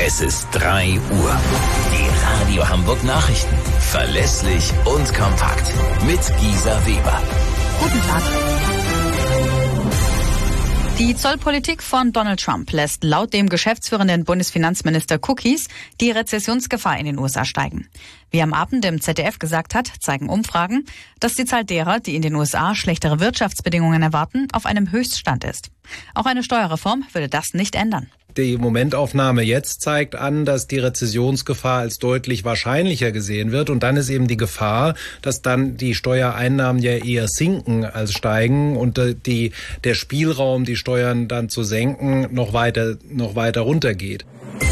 Es ist 3 Uhr. Die Radio Hamburg Nachrichten. Verlässlich und kompakt. Mit Gisa Weber. Guten Tag. Die Zollpolitik von Donald Trump lässt laut dem geschäftsführenden Bundesfinanzminister Cookies die Rezessionsgefahr in den USA steigen. Wie am Abend im ZDF gesagt hat, zeigen Umfragen, dass die Zahl derer, die in den USA schlechtere Wirtschaftsbedingungen erwarten, auf einem Höchststand ist. Auch eine Steuerreform würde das nicht ändern. Die Momentaufnahme jetzt zeigt an, dass die Rezessionsgefahr als deutlich wahrscheinlicher gesehen wird. Und dann ist eben die Gefahr, dass dann die Steuereinnahmen ja eher sinken als steigen und der Spielraum, die Steuern dann zu senken, noch weiter runtergeht.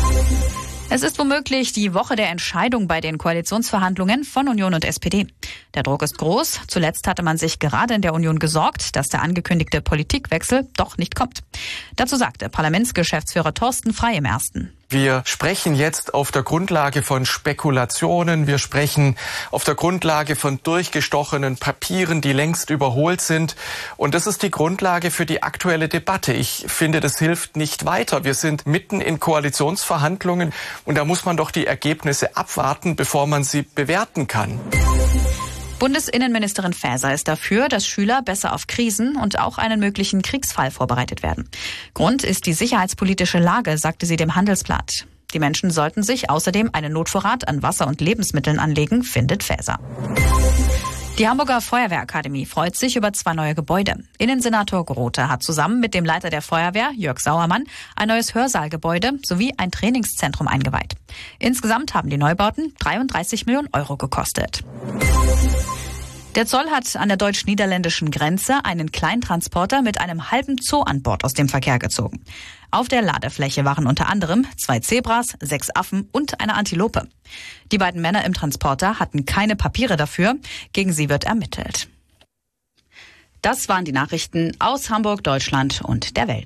Es ist womöglich die Woche der Entscheidung bei den Koalitionsverhandlungen von Union und SPD. Der Druck ist groß. Zuletzt hatte man sich gerade in der Union gesorgt, dass der angekündigte Politikwechsel doch nicht kommt. Dazu sagte Parlamentsgeschäftsführer Thorsten Frey im Ersten. Wir sprechen jetzt auf der Grundlage von Spekulationen. Wir sprechen auf der Grundlage von durchgestochenen Papieren, die längst überholt sind. Und das ist die Grundlage für die aktuelle Debatte. Ich finde, das hilft nicht weiter. Wir sind mitten in Koalitionsverhandlungen und da muss man doch die Ergebnisse abwarten, bevor man sie bewerten kann. Bundesinnenministerin Faeser ist dafür, dass Schüler besser auf Krisen und auch einen möglichen Kriegsfall vorbereitet werden. Grund ist die sicherheitspolitische Lage, sagte sie dem Handelsblatt. Die Menschen sollten sich außerdem einen Notvorrat an Wasser und Lebensmitteln anlegen, findet Faeser. Die Hamburger Feuerwehrakademie freut sich über 2 neue Gebäude. Innensenator Grote hat zusammen mit dem Leiter der Feuerwehr, Jörg Sauermann, ein neues Hörsaalgebäude sowie ein Trainingszentrum eingeweiht. Insgesamt haben die Neubauten 33 Millionen Euro gekostet. Der Zoll hat an der deutsch-niederländischen Grenze einen Kleintransporter mit einem halben Zoo an Bord aus dem Verkehr gezogen. Auf der Ladefläche waren unter anderem 2 Zebras, 6 Affen und eine Antilope. Die beiden Männer im Transporter hatten keine Papiere dafür. Gegen sie wird ermittelt. Das waren die Nachrichten aus Hamburg, Deutschland und der Welt.